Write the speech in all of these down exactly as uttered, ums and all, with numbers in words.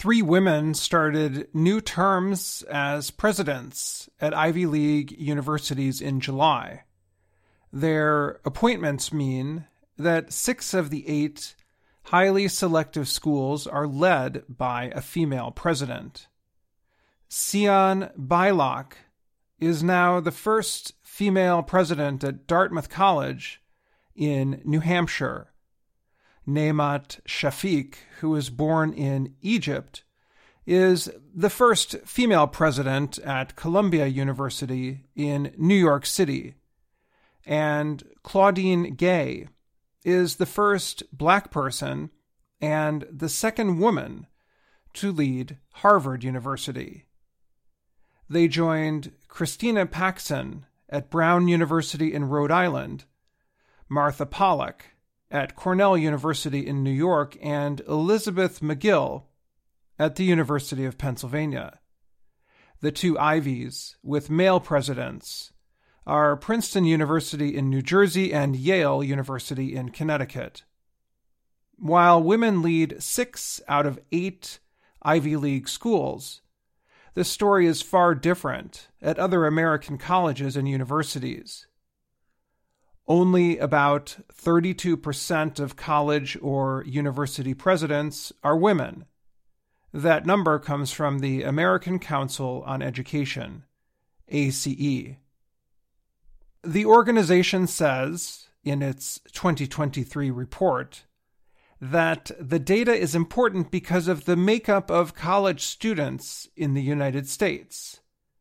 three women started new terms as presidents at Ivy League universities in July. Their appointments mean that six of the eight highly selective schools are led by a female president. Sian Beilock is now the first female president at Dartmouth College in New Hampshire. Neymat Shafiq, who was born in Egypt, is the first female president at Columbia University in New York City. And Claudine Gay is the first Black person and the second woman to lead Harvard University. They joined Christina Paxson at Brown University in Rhode Island, Martha Pollack at Cornell University in New York, and Elizabeth McGill at the University of Pennsylvania. The two Ivies with male presidents are Princeton University in New Jersey and Yale University in Connecticut. While women lead six out of eight Ivy League schools, the story is far different at other American colleges and universities. Only about thirty-two percent of college or university presidents are women. That number comes from the American Council on Education, A C E. The organization says, in its twenty twenty-three report, that the data is important because of the makeup of college students in the United States.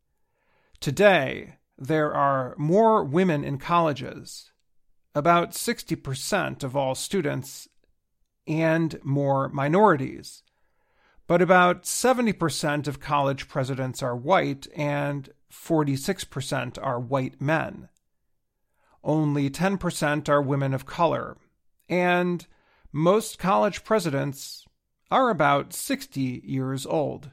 Today, there are more women in colleges, about sixty percent of all students, and more minorities. But about seventy percent of college presidents are white and forty-six percent are white men. Only ten percent are women of color, and most college presidents are about sixty years old.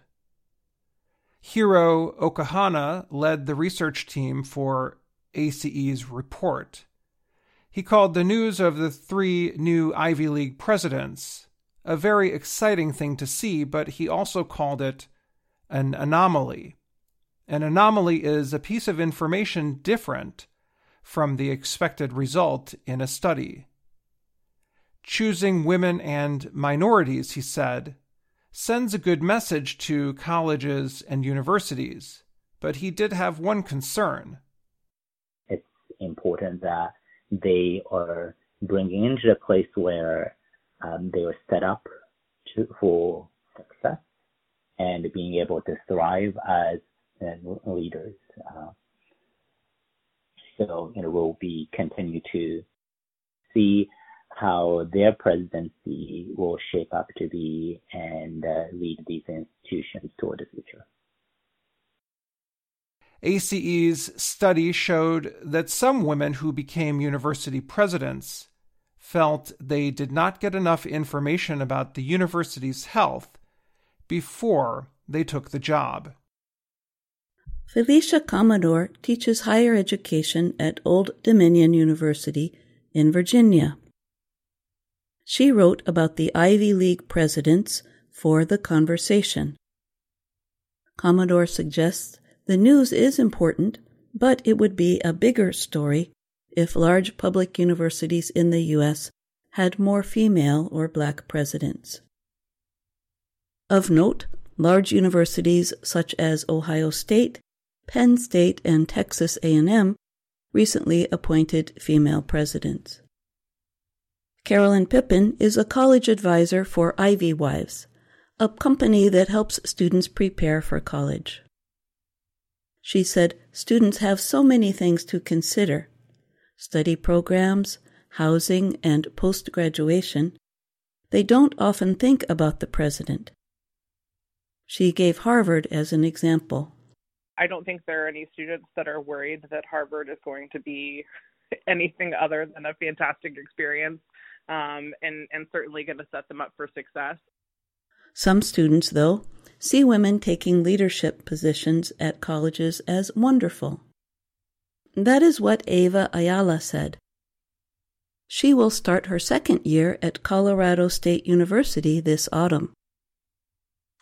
Hiro Okahana led the research team for A C E's report. He called the news of the three new Ivy League presidents a very exciting thing to see, but he also called it an anomaly. An anomaly is a piece of information different from the expected result in a study. Choosing women and minorities, he said, sends a good message to colleges and universities, but he did have one concern. It's important that they are bringing into a place where um, they are set up to, for success and being able to thrive as uh, leaders. Uh, so, you know, we'll be continue to see how their presidency will shape up to be and uh, lead these institutions toward the future. A C E's study showed that some women who became university presidents felt they did not get enough information about the university's health before they took the job. Felicia Commodore teaches higher education at Old Dominion University in Virginia. She wrote about the Ivy League presidents for The Conversation. Commodore suggests the news is important, but it would be a bigger story if large public universities in the U S had more female or Black presidents. Of note, large universities such as Ohio State, Penn State, and Texas A and M recently appointed female presidents. Carolyn Pippin is a college advisor for Ivy Wives, a company that helps students prepare for college. She said students have so many things to consider: study programs, housing, and post-graduation. They don't often think about the president. She gave Harvard as an example. I don't think there are any students that are worried that Harvard is going to be anything other than a fantastic experience um, and, and certainly going to set them up for success. Some students, though, see women taking leadership positions at colleges as wonderful. That is what Ava Ayala said. She will start her second year at Colorado State University this autumn.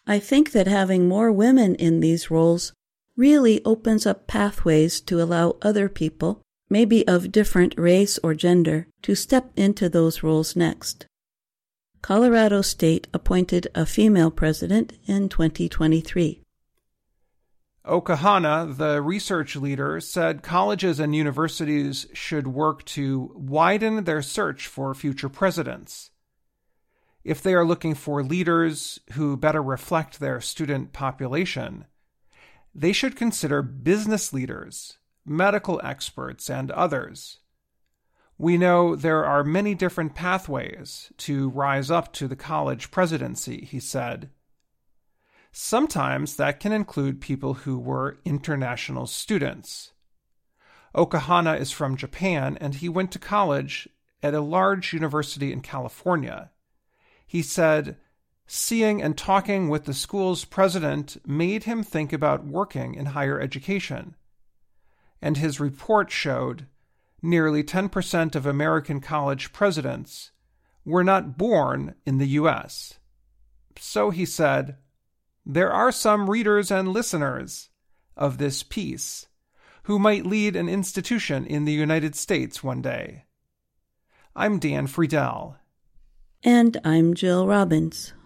I think that having more women in these roles really opens up pathways to allow other people, maybe of different race or gender, to step into those roles next. Colorado State appointed a female president in twenty twenty-three. Okahana, the research leader, said colleges and universities should work to widen their search for future presidents. If they are looking for leaders who better reflect their student population, they should consider business leaders, medical experts, and others. We know there are many different pathways to rise up to the college presidency, he said. Sometimes that can include people who were international students. Okahana is from Japan, and he went to college at a large university in California. He said, seeing and talking with the school's president made him think about working in higher education. And his report showed nearly ten percent of American college presidents were not born in the U S. So he said, there are some readers and listeners of this piece who might lead an institution in the United States one day. I'm Dan Friedel. And I'm Jill Robbins.